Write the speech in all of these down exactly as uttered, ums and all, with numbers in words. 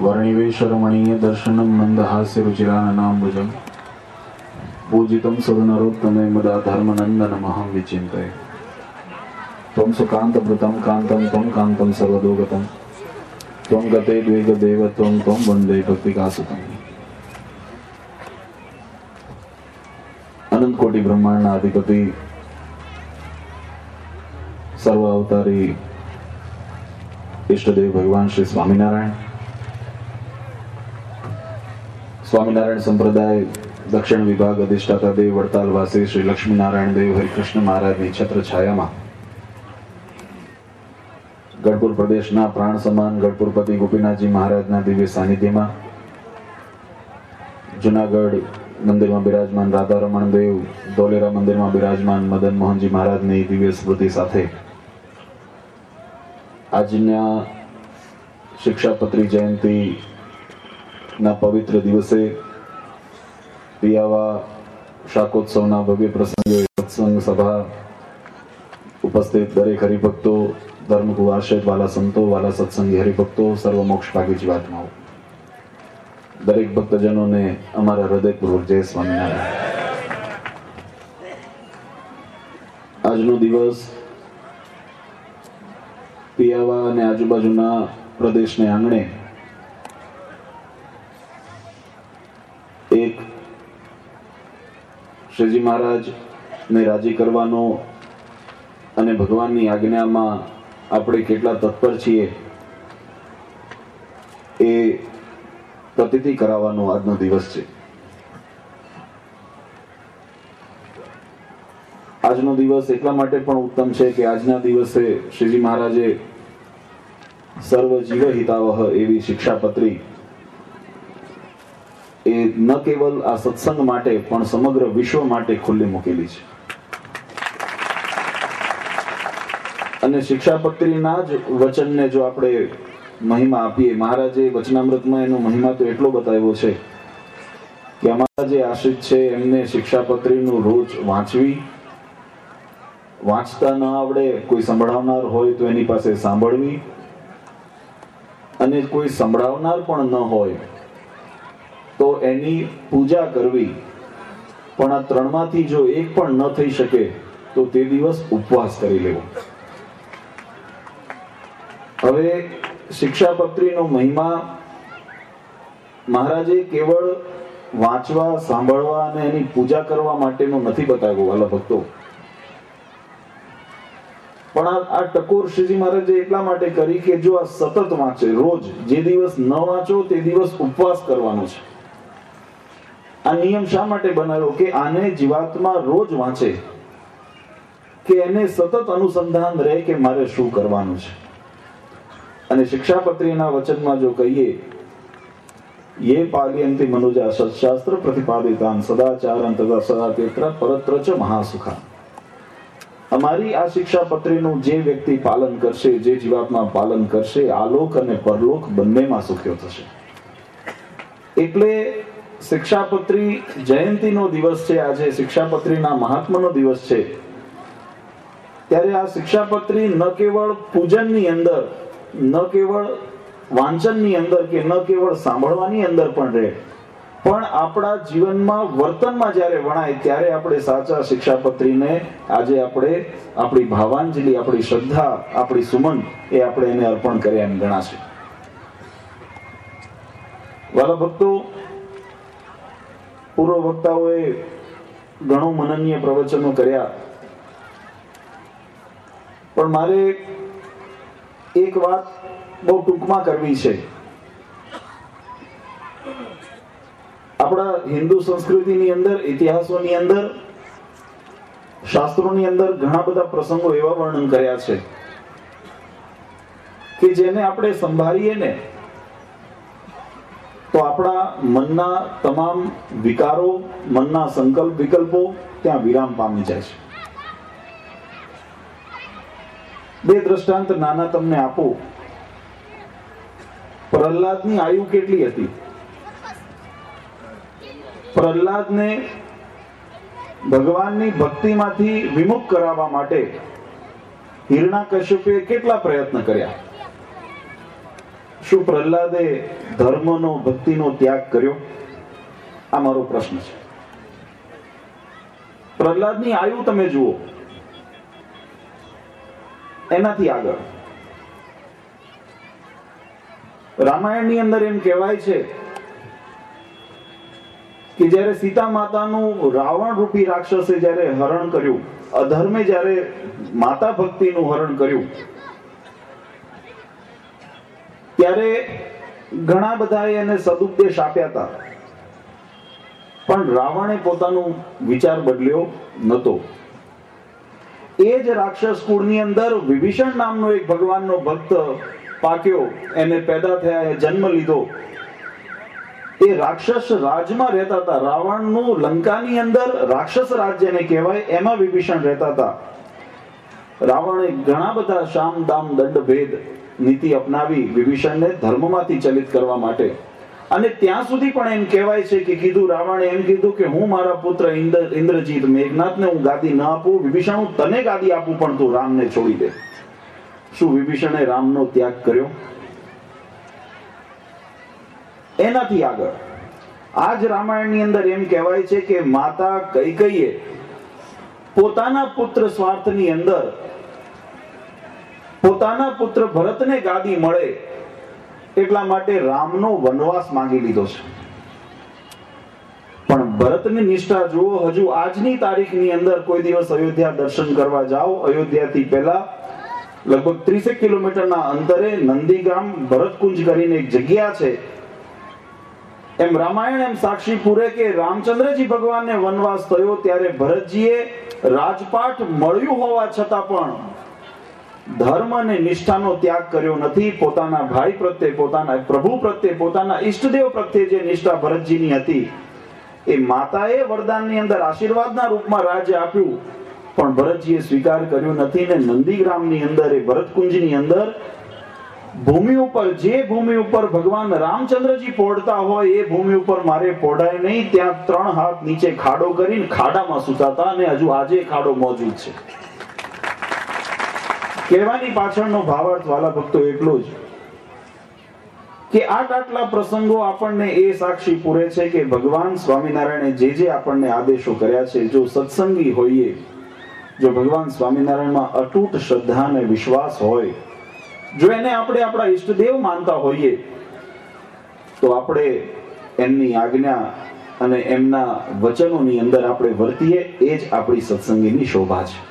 वर्णिवेशरमणीय दर्शनम मंदहास्य रुचिराननाम्बुजम पूजितं सुरनरोत्तमे मुदा धर्मनन्दनमहं विचिन्तये त्वं सुकान्तभृतं कान्तं त्वं कान्तं सर्वदोगतं त्वं गते द्वेगदेव त्वं त्वं वन्दे भक्तिकासुतम्। अनंत कोटि ब्रह्मांडना अधिपति सर्व अवतारी इष्टदेव भगवान श्री स्वामीनारायण स्वामीनारायण संप्रदाय दक्षिण विभाग अधिष्ठाता देव वड़ताल वासी श्री लक्ष्मीनारायण देव हरिकृष्ण महाराज ની છત્ર છાયામાં ગઢપુર પ્રદેશના પ્રાણ સમાન ગઢપુરપતિ ગોપીનાથજી મહારાજના દિવ્ય સાનિધ્યમાં જુનાગઢ મંદિરમાં બિરાજમાન રાધારમણ દેવ, ધોલેરા મંદિરમાં બિરાજમાન મદન મોહનજી મહારાજની દિવ્ય સ્મૃતિ સાથે આજના શિક્ષાપત્રી જયંતિ ના પવિત્ર દિવસે પિયાવા શાકોત્સવના ભવ્ય પ્રસંગે સત્સંગ સભા ઉપસ્થિત દરેક હરિભક્તો, ધર્મગુરુ આશ્રિત વાલા સંતો, વાલા સત્સંગી હરિભક્તો, સર્વ મોક્ષ ભાગી જીવાત્માઓ, દરેક ભક્તજનોને અમારા હૃદયપૂર્વક જય સ્વામિનારાયણ। આજનો દિવસ પિયાવા અને આજુબાજુના પ્રદેશને આંગણે એક શ્રીજી મહારાજ ને રાજી કરવાનો અને ભગવાનની આજ્ઞામાં આપણે કેટલા તત્પર છીએ એ પ્રતીતિ કરાવવાનો આજનો દિવસ છે। આજનો દિવસ એટલા માટે પણ ઉત્તમ છે કે આજના દિવસે શ્રીજી મહારાજે સર્વ જીવ હિતાવહ એવી શિક્ષાપત્રી એ ન કેવલ આ સત્સંગ માટે પણ સમગ્ર વિશ્વ માટે ખુલ્લી મૂકેલી છે અને શિક્ષાપત્રીના જ વચનને જો આપણે મહિમા આપીએ, મહારાજે વચનામૃતમાં એનો મહિમા તો એટલો બતાવ્યો છે કે અમારા જે આશ્રિત છે એમને શિક્ષાપત્રીનું રોજ વાંચવી, વાંચતા ન આવડે કોઈ સંભળાવનાર હોય તો એની પાસે સાંભળવી, અને કોઈ સંભળાવનાર પણ ન હોય તો એની પૂજા કરવી, પણ આ ત્રણમાંથી જો એક પણ ન થઈ શકે તો તે દિવસ ઉપવાસ કરી લેવો। હવે શિક્ષાપત્રીનો મહિમા મહારાજે કેવળ વાંચવા, સાંભળવા અને એની પૂજા કરવા માટેનો નથી બતાવ્યો વાલા ભક્તો, પણ આ ટકોર શ્રીજી મહારાજે એટલા માટે કરી કે જો આ સતત વાંચે, રોજ, જે દિવસ ન વાંચો તે દિવસ ઉપવાસ કરવાનો છે। આ નિયમ શા માટે બનાવ્યો કે આને જીવાત્મા રોજ વાંચે કે એને સતત અનુસંધાન રહે કે મારે શું કરવાનું છે। અને શિક્ષાપત્રીના વચનમાં જો કહીએ, યે પાલયંતિ મનુજા સત્શાસ્ત્ર પ્રતિપાદિતાન સદાચારં તથા સદાકેત્ર પરત્ર ચ મહાસુખા। અમારી આ શિક્ષાપત્રીનું જે વ્યક્તિ પાલન કરશે, જે જીવાત્મા પાલન કરશે, આલોક અને પરલોક બંનેમાં સુખ્યો થશે। એટલે શિક્ષાપત્રી જયંતિનો દિવસ છે, આજે શિક્ષાપત્રીના મહાત્માનો દિવસ છે, ત્યારે આ શિક્ષાપત્રી ન કેવળ પૂજનની અંદર, ન કેવળ વાંચનની અંદર કે ન કેવળ સાંભળવાની અંદર પણ રહે, પણ આપણા જીવનમાં વર્તનમાં જ્યારે વણાય ત્યારે આપણે સાચા શિક્ષાપત્રીને આજે આપણે આપણી ભાવાંજલિ, આપણી શ્રદ્ધા, આપણી સુમન એ આપણે એને અર્પણ કર્યા એમ ગણાશે। વાલા ભક્તો, પૂર્વ વક્તાઓએ ઘણું મનનીય પ્રવચનો કર્યા, પણ મારે એક વાત બહુ ટૂંકમાં કરવી છે। આપણા હિન્દુ સંસ્કૃતિની અંદર, ઇતિહાસોની અંદર, શાસ્ત્રોની અંદર ઘણા બધા પ્રસંગો એવા વર્ણન કર્યા છે કે જેને આપણે સંભાળીએ ને તો આપણા મનના તમામ વિકારો, મનના સંકલ્પ વિકલ્પો ત્યાં વિરામ પામી જાય છે। બે દ્રષ્ટાંત નાના તમને આપો। પ્રહલાદની આયુ કેટલી હતી? પ્રહલાદને ભગવાનની ભક્તિમાંથી વિમુખ કરાવવા માટે હિરણ્યકશ્યપે કેટલા પ્રયત્ન કર્યા? શું પ્રહલાદે ધર્મનો ભક્તિનો ત્યાગ કર્યો? આ મારો પ્રશ્ન છે. પ્રહલાદની આયુ તમે જુઓ, એનાથી આગળ રામાયણની અંદર એમ કહેવાય છે કે જ્યારે સીતા માતાનું રાવણ રૂપી રાક્ષસે જ્યારે હરણ કર્યું, અધર્મે જ્યારે માતા ભક્તિનું હરણ કર્યું, ત્યારે ઘણા બધાએ એને સદુપદેશ આપ્યા હતા, પણ રાવણે પોતાનો વિચાર બદલ્યો નતો. એ જ રાક્ષસ કુળની અંદર વિભીષણ નામનો એક ભગવાનનો ભક્ત પાક્યો, એને પેદા થયા, એ જન્મ લીધો. એ રાક્ષસ રાજમાં રહેતા હતા. રાવણનું લંકાની અંદર રાક્ષસ રાજ્યને કહેવાય, એમાં વિભીષણ રહેતા હતા. રાવણે ઘણા બધા શામ દામ દંડ ભેદ નીતિ અપનાવી વિભીષણને ધર્મમાંથી ચલિત કરવા માટે. અને ત્યાં સુધી પણ એમ કહેવાય છે કે કીધું, રાવણે એમ કીધું કે હું મારા પુત્ર ઇન્દ્ર ઇન્દ્રજીત મેઘનાથને હું ગાદી ન આપું, વિભીષણ હું તને ગાદી આપું, પણ તું રામને છોડી દે. શું વિભીષણે રામનો ત્યાગ કર્યો? એનાથી આગળ આ જ રામાયણની અંદર એમ કહેવાય છે કે માતા કૈકેયીએ પોતાના પુત્ર સ્વાર્થની અંદર પોતાના પુત્ર ભરતને ગાદી મળે એટલા માટે રામનો વનવાસ માંગી લીધો છે. પણ ભરતની નિષ્ઠા જુઓ, હજુ આજની તારીખની અંદર કોઈ દિવસ અયોધ્યા દર્શન કરવા જાઓ, અયોધ્યાથી પહેલા લગભગ ત્રીસેક કિલોમીટરના અંતરે નંદીગામ ભરતકુંજ કરીને એક જગ્યા છે. એમ રામાયણ એમ સાક્ષી પૂરે કે રામચંદ્રજી ભગવાનને વનવાસ થયો ત્યારે ભરતજીએ રાજપાટ મળ્યું હોવા છતાં પણ ધર્મ અને નિષ્ઠાનો ત્યાગ કર્યો નથી. પોતાના ભાઈ પ્રત્યે, પોતાના પ્રભુ પ્રત્યે, પોતાના ઈષ્ટદેવ પ્રત્યે જે નિષ્ઠા ભરતજીની હતી, એ માતાએ વરદાનની અંદર આશીર્વાદના રૂપમાં રાજ્ય આપ્યું, પણ ભરતજીએ સ્વીકાર કર્યો નથી. ને નંદીગ્રામની અંદર, એ ભરતકુંજની અંદર ભૂમિ ઉપર, જે ભૂમિ ઉપર ભગવાન રામચંદ્રજી પોડતા હોય એ ભૂમિ ઉપર મારે પોડાય નહીં, ત્યાં ત્રણ હાથ નીચે ખાડો કરીને ખાડામાં સુતાતા, અને હજુ આજે ખાડો મોજૂદ છે. કહેવાની પાછળનો ભાવાર્થ વાલા ભક્તો એટલો જ કે આટ આટલા પ્રસંગો આપણને એ સાક્ષી પૂરે છે કે ભગવાન સ્વામિનારાયણે જે જે આપણને આદેશો કર્યા છે, જો સત્સંગી હોઈએ, જો ભગવાન સ્વામિનારાયણમાં અતૂટ શ્રદ્ધા અને વિશ્વાસ હોય, જો એને આપણે આપણા ઈષ્ટદેવ માનતા હોઈએ, તો આપણે એમની આજ્ઞા અને એમના વચનોની અંદર આપણે વર્તીએ, એ જ આપણી સત્સંગીની શોભા છે.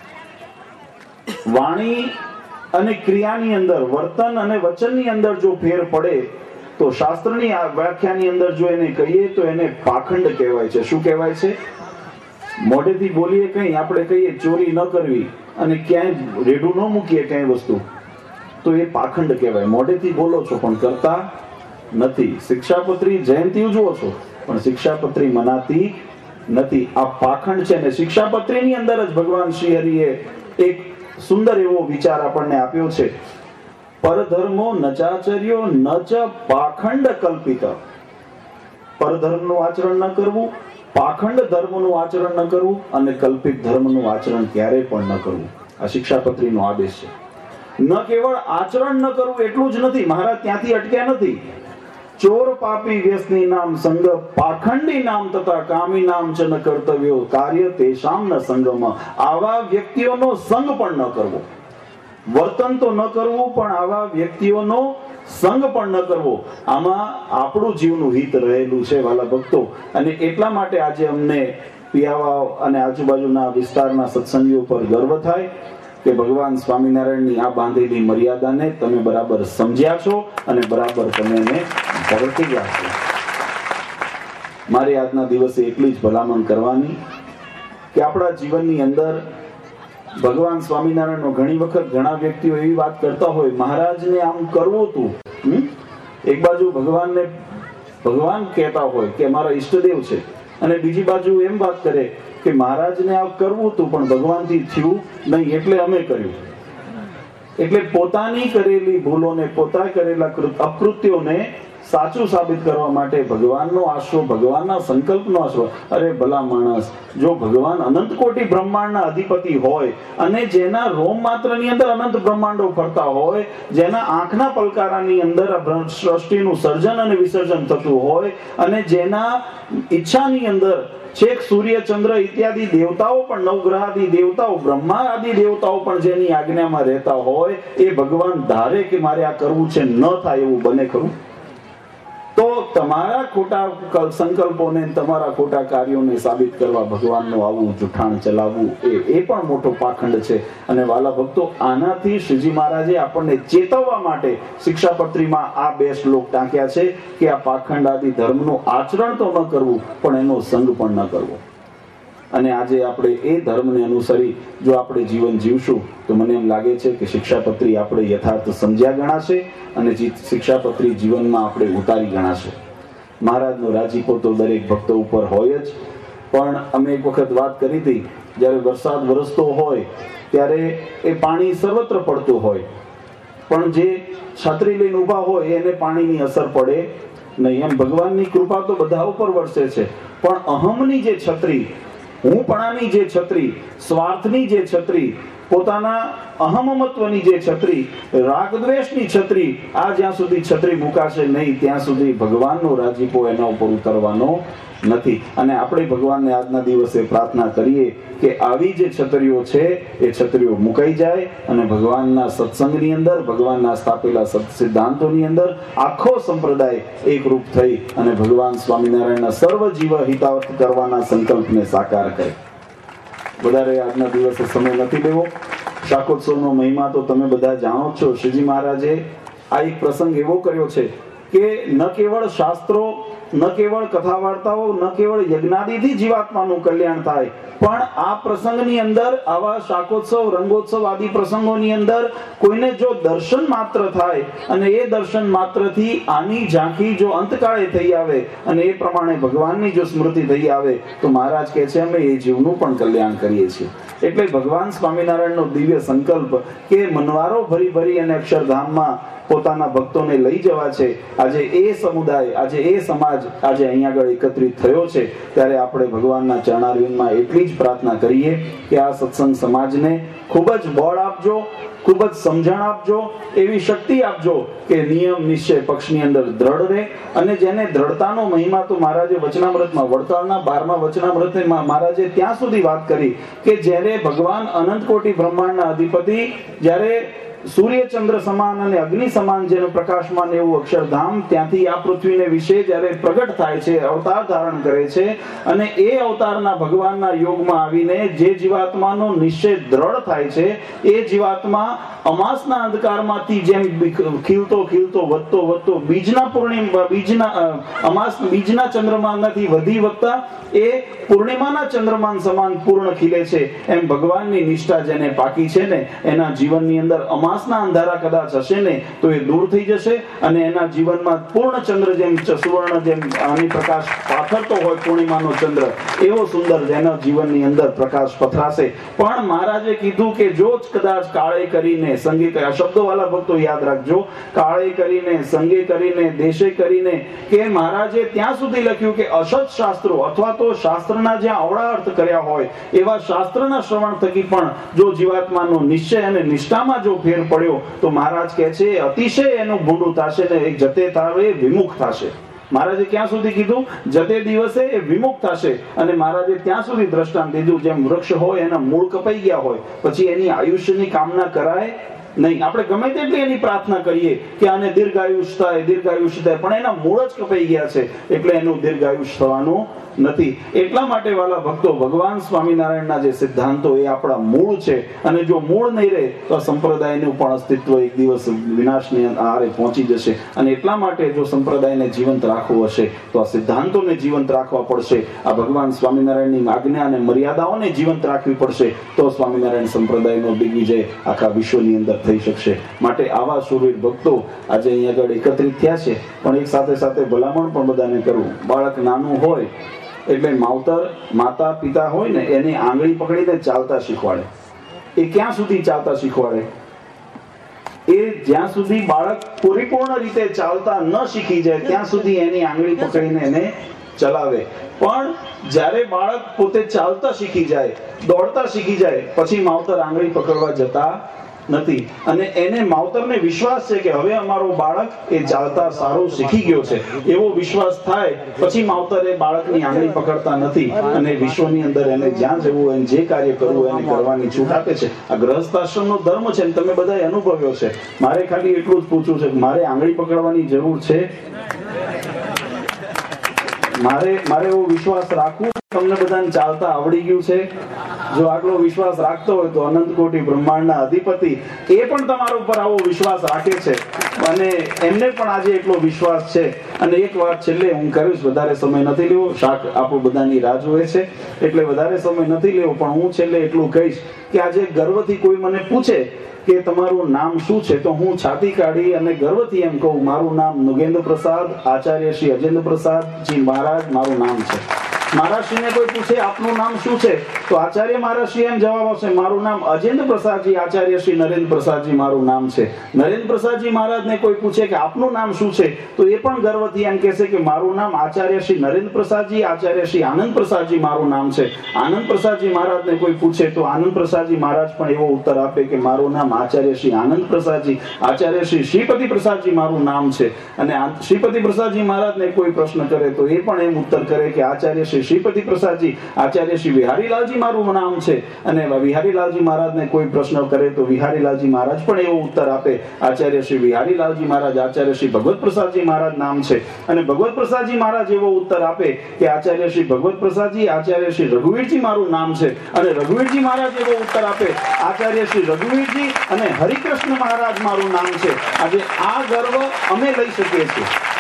વાણી અને ક્રિયાની અંદર, વર્તન અને વચનની અંદર જો ફેર પડે તો શાસ્ત્રની આ વ્યાખ્યાની અંદર જો એને કહીએ તો એને પાખંડ કહેવાય છે. શું કહેવાય છે? મોઢેથી બોલીએ કઈ, આપણે કહીએ ચોરી ન કરવી, અને ક્યાંય રેઢું ન મૂકીએ ક્યાંય વસ્તુ, તો એ પાખંડ કહેવાય. મોઢેથી બોલો છો પણ કરતા નથી. શિક્ષાપત્રી જયંતી ઉજવો છો પણ શિક્ષાપત્રી મનાતી નથી. આ પાખંડ છે. ને શિક્ષાપત્રીની અંદર જ ભગવાન શ્રી હરિએ એક સુંદર એવો વિચાર આપણને આપ્યો છે. પરધર્મો નચાચર્યો નચ પાખંડ કલ્પિત. પરધર્મનું આચરણ ન કરવું, પાખંડ ધર્મનું આચરણ ન કરવું, અને કલ્પિત ધર્મનું આચરણ ક્યારેય પણ ન કરવું. આ શિક્ષાપત્રીનો આદેશ છે. ન કેવળ આચરણ ન કરવું એટલું જ નથી, મહારાજ ત્યાંથી અટક્યા નથી. ચોર પાપી વ્યસની નામ સંગ, પાખંડી નામ તથા કામી નામ ચ ન કર્તવ્યો, કાર્ય તેષામ ન સંગમ. આવા વ્યક્તિઓનો સંગ પણ ન કરવો. વર્તન તો ન કરવું, પણ આવા વ્યક્તિઓનો સંગ પણ ન કરવો. આમાં આપણું જીવનું હિત રહેલું છે વાલા ભક્તો. અને એટલા માટે આજે અમને પિયાવા અને આજુબાજુના વિસ્તારના સત્સંગીઓ પર ગર્વ થાય કે ભગવાન સ્વામિનારાયણની આ બાંધેલી મર્યાદાને તમે બરાબર સમજ્યા છો અને બરાબર તમે એને ભરતી ગયા છો. મારે આજના દિવસે એટલી જ ભલામણ કરવાની કે આપણા જીવનની અંદર ભગવાન સ્વામિનારાયણનો ઘણી વખત ઘણા વ્યક્તિઓ એવી વાત કરતા હોય, મહારાજને આમ કરવું હતું. એક બાજુ ભગવાનને ભગવાન કહેતા હોય કે મારા ઈષ્ટદેવ છે, અને બીજી બાજુ એમ વાત કરે કે મહારાજને આ કરવું હતું પણ ભગવાનથી થયું નહીં એટલે અમે કર્યું. એટલે પોતાની કરેલી ભૂલોને, પોતા કરેલા અકૃત્યોને સાચું સાબિત કરવા માટે ભગવાનનો આશરો, ભગવાનના સંકલ્પનો આશરો. અરે ભલા માણસ, જો ભગવાન અનંત કોટી બ્રહ્માંડના અધિપતિ હોય અને જેના રોમ માત્રની અંદર અનંત બ્રહ્માંડો ફરતા હોય, જેના આંખના પલકારાની અંદર આ સૃષ્ટિનું સર્જન અને વિસર્જન થતું હોય, અને જેના ઈચ્છાની અંદર છેક સૂર્ય ચંદ્ર ઇત્યાદિ દેવતાઓ પણ, નવગ્રહાદી દેવતાઓ, બ્રહ્મા આદિ દેવતાઓ પણ જેની આજ્ઞામાં રહેતા હોય, એ ભગવાન ધારે કે મારે આ કરવું છે, ન થાય એવું બને ખરું? તો તમારા ખોટા સંકલ્પોને, તમારા ખોટા કાર્યોને સાબિત કરવા ભગવાનનું આવું જુઠ્ઠાણ ચલાવવું એ એ પણ મોટો પાખંડ છે. અને વાલા ભક્તો, આનાથી શ્રીજી મહારાજે આપણને ચેતવવા માટે શિક્ષાપત્રીમાં આ બે શ્લોક ટાંક્યા છે કે આ પાખંડ આદિ ધર્મનું આચરણ તો ન કરવું, પણ એનો સંગ પણ ન કરવો. અને આજે આપણે એ ધર્મને અનુસરી જો આપણે જીવન જીવશું તો મને એમ લાગે છે કે શિક્ષાપત્રી આપણે યથાર્થ સમજ્યા ગણાશે અને શિક્ષાપત્રી જીવનમાં આપણે ઉતારી ગણાશે. મહારાજનો રાજીપો તો દરેક ભક્તો ઉપર હોય જ, પણ અમે એક વખત વાત કરી હતી, જ્યારે વરસાદ વરસતો હોય ત્યારે એ પાણી સર્વત્ર પડતું હોય, પણ જે છત્રી લઈને ઊભા હોય એને પાણીની અસર પડે નહીં. એમ ભગવાનની કૃપા તો બધા ઉપર વરસે છે, પણ અહમની જે છત્રી, હુંપણાની જે છત્રી, સ્વાર્થની જે છત્રી, પોતાના અહમમત્વની જે છત્રી, રાગદ્વેષની છત્રી, આ જ્યાં સુધી છત્રી મુકાશે નહીં ત્યાં સુધી ભગવાનનો રાજીપો એના ઉપર ઉતરવાનો નથી. અને આપણે ભગવાનને આજના દિવસે પ્રાર્થના કરીએ કે આવી જે છત્રીઓ છે એ છત્રીઓ મુકાઈ જાય અને ભગવાનના સત્સંગની અંદર, ભગવાનના સ્થાપેલા સિદ્ધાંતોની અંદર આખો સંપ્રદાય એકરૂપ થઈ અને ભગવાન સ્વામિનારાયણના સર્વ જીવ હિતાર્થ કરવાના સંકલ્પને સાકાર કરે. વધારે આજના દિવસે સમય નથી લેવો. શાકોત્સવનો મહિમા તો તમે બધા જાણો છો. શ્રીજી મહારાજે આ એક પ્રસંગ એવો કર્યો છે કે ન કેવળ શાસ્ત્રો, ન કેવળ કથા વાર્તાઓ, ન કેવળ યજ્ઞાદિથી જીવાત્માનું કલ્યાણ થાય, પણ આ પ્રસંગની અંદર, આવા શાકોત્સવ, રંગોત્સવ આદિ પ્રસંગોની અંદર કોઈને જો દર્શન માત્ર થાય અને એ દર્શન માત્રથી આની ઝાંખી જો અંતકાળે થઈ આવે અને એ પ્રમાણે ભગવાનની જો સ્મૃતિ થઈ આવે તો મહારાજ કહે છે અમે એ જીવનું પણ કલ્યાણ કરીએ છીએ. એટલે ભગવાન સ્વામિનારાયણનો દિવ્ય સંકલ્પ કે મનવારો ભરી ભરી અને અક્ષરધામમાં પોતાના ભક્તોને લઈ જવા છે, આજે એ સમુદાય, આજે એ સમાજ આજે અહીંયા આગળ એકત્રિત થયો છે, ત્યારે આપણે ભગવાનના ચરણારવિંદમાં એટલી જ પ્રાર્થના કરીએ કે આ સત્સંગ સમાજને ખૂબ જ બળ આપજો, ખૂબ જ સમજણ આપજો, એવી શક્તિ આપજો કે નિયમ નિશ્ચય પક્ષની અંદર દ્રઢ રહે. અને જેને દ્રઢતાનો મહિમા તો મહારાજે વચનામૃતમાં, વડતાલના બારમા વચનામૃતમાં મહારાજે ત્યાં સુધી વાત કરી કે જ્યારે ભગવાન અનંત કોટી બ્રહ્માંડના અધિપતિ, જ્યારે સૂર્ય ચંદ્ર સમાન અને અગ્નિ સમાન જેનું પ્રકાશમાન એવું અક્ષરધામ ત્યાંથી આ પૃથ્વીને વિશે જ્યારે પ્રગટ થાય છે, અવતાર ધારણ કરે છે, અને એ અવતારના ભગવાનના યોગમાં આવીને જે જીવાત્માનો નિશ્ચય દ્રઢ થાય છે, એ જીવાત્મા અમાસના અંધકારમાંથી જેમ ખીલતો ખીલતો વધતો વધતો બીજના પૂર્ણિમા, બીજના અમાસ, બીજના ચંદ્રમાનથી વધી વધતા એ પૂર્ણિમાના ચંદ્રમાન સમાન પૂર્ણ ખીલે છે, એમ ભગવાનની નિષ્ઠા જેને પાકી છે ને એના જીવનની અંદર અમાસના અંધારા કદાચ હશે ને તો એ દૂર થઈ જશે અને એના જીવનમાં પૂર્ણ ચંદ્ર જેમ સુવર્ણ જેમ આની પ્રકાશ પાથરતો હોય પૂર્ણિમાનો ચંદ્ર, એવો સુંદર જેના જીવનની અંદર પ્રકાશ પથરાશે. પણ મહારાજે કીધું કે જો કદાચ કાળે કરીને, સંગે કર્યા, શબ્દો વાળા ભક્તો યાદ રાખજો, કાળે કરીને, સંગે કરીને, દેશે કરીને, કે મહારાજે ત્યાં સુધી લખ્યું કે અસત શાસ્ત્રો અથવા તો શાસ્ત્રના જ્યાં અવળા અર્થ કર્યા હોય એવા શાસ્ત્રના શ્રવણ થકી પણ જો જીવાત્માનો નિશ્ચય અને નિષ્ઠામાં જો ફેર પડ્યો તો મહારાજ કહે છે અતિશય એનું ભૂંડું થશે ને એક જતે તારે વિમુખ થશે. મહારાજે ક્યાં સુધી કીધું? જતે દિવસે એ વિમુખ થશે. અને મહારાજે ત્યાં સુધી દ્રષ્ટાંત દીધું જેમ વૃક્ષ હોય એના મૂળ કપાઈ ગયા હોય પછી એની આયુષ્યની કામના કરાય નહીં. આપણે ગમે તેટલી એની પ્રાર્થના કરીએ કે આને દીર્ઘાયુષ થાય, દીર્ઘાયુષ થાય, પણ એના મૂળ જ કપાઈ ગયા છે એટલે એનું દીર્ઘાયુષ થવાનું નથી. એટલા માટે વાલા ભક્તો, ભગવાન સ્વામિનારાયણના જે સિદ્ધાંતો એ આપણા મૂળ છે અને જો મૂળ નહીં રહે તો સંપ્રદાયનું પણ અસ્તિત્વ એક દિવસ વિનાશની આરે પહોંચી જશે. અને એટલા માટે જો સંપ્રદાયને જીવંત રાખવું હશે તો આ સિદ્ધાંતોને જીવંત રાખવા પડશે, આ ભગવાન સ્વામિનારાયણની આજ્ઞા અને મર્યાદાઓને જીવંત રાખવી પડશે, તો સ્વામિનારાયણ સંપ્રદાયનો દિગ્વિજય આખા વિશ્વની અંદર થઈ શકશે. માટે આવા શૂરવીર ભક્તો આજે અહીંયા આગળ એકત્રિત થયા છે. પણ એક સાથે સાથે ભલામણ પણ બધાને કરવું, બાળક નાનું હોય એટલે માવતર, માતા પિતા હોય ને એની આંગળી પકડીને ચાલતા શીખવાડે. એ ક્યાં સુધી ચાલતા શીખવાડે? એ જ્યાં સુધી બાળક પરિપૂર્ણ રીતે ચાલતા ન શીખી જાય ત્યાં સુધી એની આંગળી પકડીને એને ચલાવે. પણ જ્યારે બાળક પોતે ચાલતા શીખી જાય, દોડતા શીખી જાય, પછી માવતર આંગળી પકડવા જતા નથી. અને એને માવતરને વિશ્વાસ છે કે હવે અમારો બાળક એ ચાલતા સારું શીખી ગયો છે, એવો વિશ્વાસ થાય પછી માવતર એ બાળકની આંગળી પકડતા નથી અને વિશ્વની અંદર એને જ્યાં જવું હોય, જે કાર્ય કરવું એને કરવાની છૂટ આપે છે. આ ગૃહસ્થાશ્રમનો ધર્મ છે ને તમે બધાએ અનુભવ્યો છે. મારે ખાલી એટલું જ પૂછવું છે કે મારે આંગળી પકડવાની જરૂર છે? મારે મારે એવો વિશ્વાસ રાખવું તમને બધાને ચાલતા આવડી ગયું છે? જો આટલો વિશ્વાસ રાખતો હોય તો અનંત કોટી બ્રહ્માંડના અધિપતિ એ પણ તમારા ઉપર આવો વિશ્વાસ રાખે છે અને એમને પણ આજે એટલો વિશ્વાસ છે. અને એક વાત છેલ્લે હું કરીશ, વધારે સમય નથી લેવો, શાક આપણો બધાની રાહ જોવે છે એટલે વધારે સમય નથી લેવો, પણ હું છેલ્લે એટલું કહીશ કે આજે ગર્વથી કોઈ મને પૂછે કે તમારું નામ શું છે, તો હું છાતી કાઢી અને ગર્વથી એમ કહું, મારું નામ નુગેન્દ્ર પ્રસાદ આચાર્ય શ્રી અજેન્દ્ર પ્રસાદજી મહારાજ મારું નામ છે. મહારાજશ્રીને કોઈ પૂછે આપનું નામ શું છે, તો આચાર્ય મહારાજશ્રી એમ જવાબ આવશે, મારું નામ અજેન્દ્ર પ્રસાદજી આચાર્ય શ્રી નરેન્દ્ર પ્રસાદજી મારું નામ છે. નરેન્દ્ર પ્રસાદજી મહારાજને કોઈ પૂછે કે આપનું નામ શું છે, તો એ પણ ગર્વથી એમ કહેશે કે મારું નામ આચાર્ય શ્રી નરેન્દ્ર પ્રસાદજી આચાર્ય શ્રી આનંદ પ્રસાદજી મારું નામ છે. આનંદ પ્રસાદજી મહારાજને કોઈ પૂછે તો આનંદ પ્રસાદજી મહારાજ પણ એવો ઉત્તર આપે કે મારું નામ આચાર્ય શ્રી આનંદ પ્રસાદજી આચાર્ય શ્રી શ્રીપતિ પ્રસાદજી મારું નામ છે. અને શ્રીપતિ પ્રસાદજી મહારાજને કોઈ પ્રશ્ન કરે તો એ પણ એમ ઉત્તર કરે કે આચાર્ય શ્રી શ્રીપતિ પ્રસાદજી આચાર્ય શ્રી વિહારીલાલજી મારું નામ છે. અને વિહારીલાલજી મહારાજને કોઈ પ્રશ્ન કરે તો વિહારીલાલજી મહારાજ પણ એવો ઉત્તર આપે, આચાર્ય શ્રી વિહારીલાલજી મહારાજ આચાર્ય શ્રી ભગવત પ્રસાદજી મહારાજ નામ છે. અને ભગવત પ્રસાદજી મહારાજ એવો ઉત્તર આપે કે આચાર્ય શ્રી ભગવત પ્રસાદજી આચાર્ય શ્રી રઘુવીરજી મારું નામ છે. અને રઘુવીરજી મહારાજ એવો ઉત્તર આપે, આચાર્ય શ્રી રઘુવીરજી અને હરિકૃષ્ણ મહારાજ મારું નામ છે. આજે આ ગર્વ અમે લઈ શકીએ છીએ.